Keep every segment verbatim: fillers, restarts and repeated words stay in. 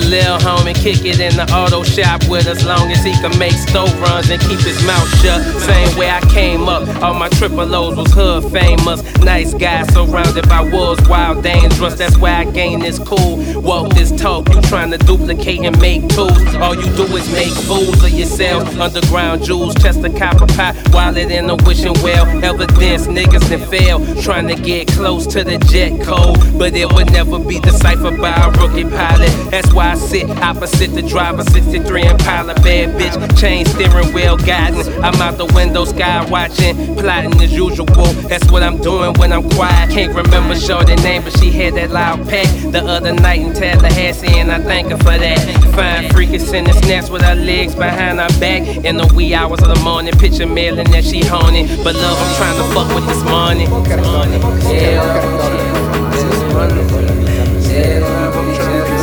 lil' homie kick it in the auto shop with us, long as he can make stove runs and keep his mouth shut. Same way I came up, all my triple O's was hood famous. Nice guy surrounded by wolves, wild, dangerous. That's why I gained this cool. Walk this talk, you trying to duplicate and make tools. All you do is make fools of yourself. Underground jewels, chest of copper pie, wallet in a wishing well. Evidence niggas that fail, trying to get close to the jet code, but it would never be deciphered by a rookie pilot. That's why I sit opposite the driver, sixty-three Impala, bad bitch, chain steering wheel guiding. I'm out the window, sky watching, plotting as usual. That's what I'm doing when I'm quiet. Can't remember shorty name, but she had that loud pack the other night in Tallahassee, and I thank her for that. Fine freakin' sending snaps with her legs behind her back in the wee hours of the morning. Picture mailing that she honing, but love, I'm trying to fuck with this money. Yeah, this money. Yeah, I'm trying to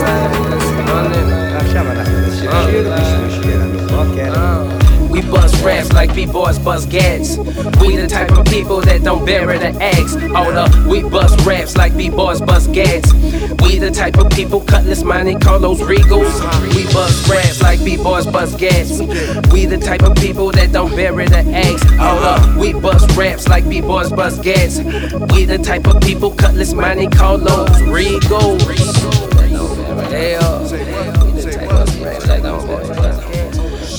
We bust raps like B-boys bust gats. We the type of people that don't bury the axe. Hold up, we bust raps like B-boys bust gats. We the type of people, Cutlass, Monte Carlos, Regals. We bust raps like B-boys bust gats. We the type of people that don't bury the axe. Hold up, we bust raps like B-boys bust gats. We the type of people, Cutlass, Monte Carlos, Regals. They are. We the type of raps that don't bury the axe.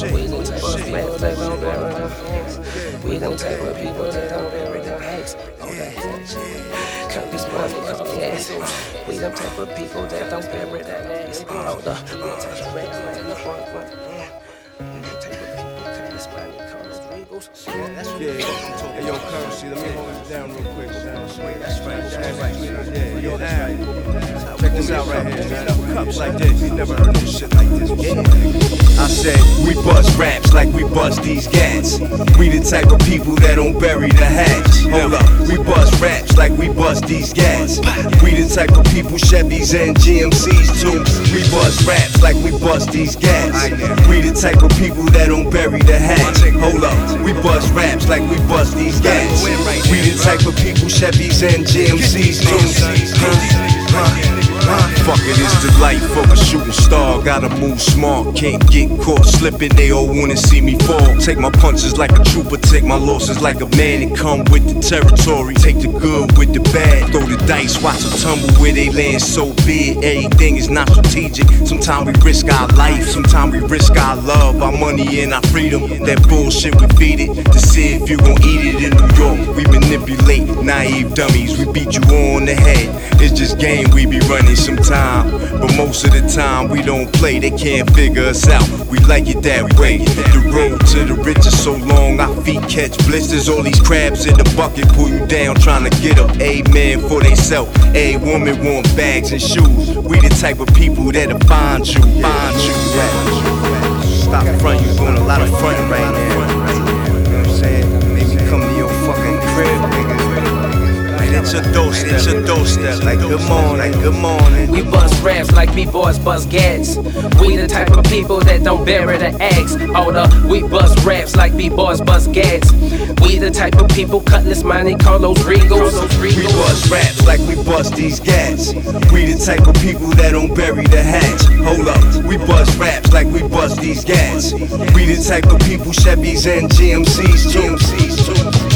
We don't take what people that don't bury their eggs. Cut this money up, yes. We don't take what people that don't bury their eggs. Hold up, we don't take the rest right in the front. We don't take what people cut this money, call us Regals. Yeah, hey yo, Currency, let me hold this down real quick. That's right, that's right. Yeah, yo, now, check this out right here, man. Cups like this, you never heard no shit like this before. I said, we bust raps like we bust these gats. We the type of people that don't bury the hatch. Hold up, we bust raps like we bust these gats. We the type of people, Chevys and G M Cs too. We bust raps like we bust these gats. We the type of people that don't bury the hatch. Hold up, we bust raps like we bust these gats. We the type of people, Chevys and G M Cs too. Fuck it, it's the life of a shooting star. Gotta move smart, can't get caught slipping. They all wanna see me fall. Take my punches like a trooper, take my losses like a man, and come with the territory. Take the good with the bad, throw the dice, watch them tumble where they land. So big, everything is not strategic. Sometimes we risk our life, sometimes we risk our love, our money and our freedom. That bullshit we feed it to see if you gon' eat it in New York. We manipulate naive dummies, we beat you on the head. It's just game we be running sometime, but most of the time we don't play. They can't figure us out, we like it that way. The road to the riches so long, our feet catch blisters. All these crabs in the bucket pull you down trying to get up. A man for they self, a woman want bags and shoes. We the type of people that'll find you, find you. Stop front, you doing a lot of fronting right now. You know what I'm saying? Maybe come to your fucking crib, nigga. It's your doorstep, it's your doorstep. Like good morning, like good morning. We bust raps like B-boys bust gats. We the type of people that don't bury the axe. Hold up, we bust raps like B-boys bust gats. We the type of people, Cutlass, Monte Carlos, Regals. We bust raps like we bust these gats. We the type of people that don't bury the hatch. Hold up, we bust raps like we bust these gats. We the type of people, Chevys and G M Cs too.